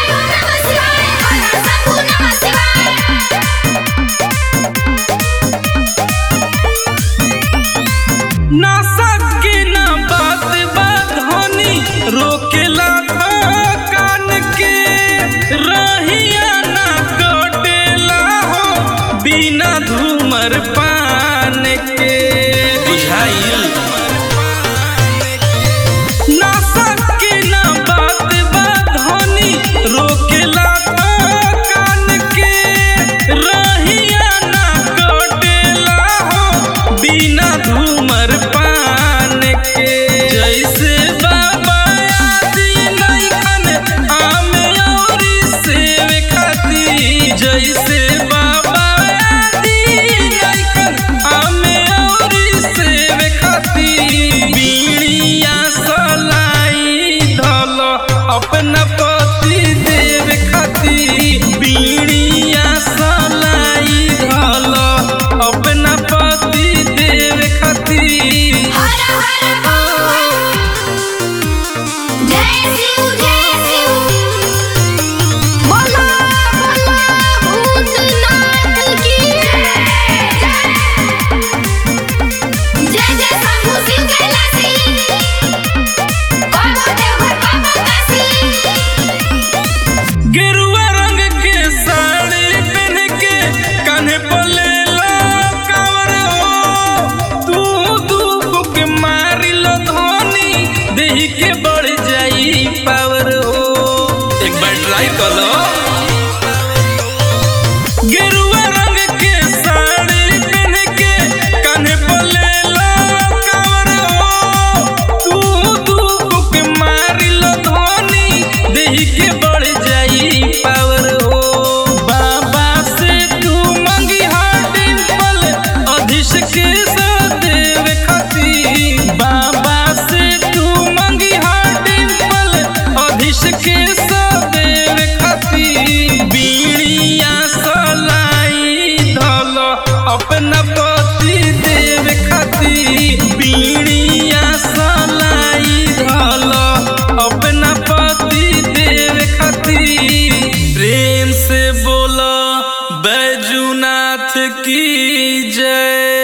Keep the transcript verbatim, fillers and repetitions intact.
ना सके ना बात बाधोनी रोकेला कान के रहिया ना कटेला हो बिना धूमर पान के बुझाइल। ना सके ना बात बाधोनी रोकेला कान के रहिया ना कटेला हो बिना धूमर पान के। जैसे बाबा आदि नइखन आमे औरी सेव खाती, जैसे बाबा आदि नइखन आमे औरी सेव खाती। बीड़िया सलाई धल अपना पति देव खाती, बीड़िया सलाई धल अपना पति देव खाती। हर हर बोल जय शिव जय शिव बोलो बोलो भूतनाथ की जय जय जय शंभू शिव कैलासी बाबा देवघर बाबा काशी। गेरुआ रंग के साड़ी पहन के कान्हे पर लेला कांवर हो, तू दुख के मारी लो धोनी देही के बढ़ जाई पावर हो। एक बार ट्राई कर लो। गेरुआ रंग के साड़ी पहन के कान्हे पर लेला कांवर हो, तू दुख के मारी लो धोनी देही के बढ़ जाई पावर हो। बाबा से तू मंगी हार डिंपल अधिश के सदेव खाती, बाबा से तू मंगी हार डिंपल अधिश के सदेव खाती। बीड़िया सलाई धल अपना पति देव खाती, बीड़िया सलाई धल अपना पति देव खाती। प्रेम से बोलो बैजूनाथ की जय।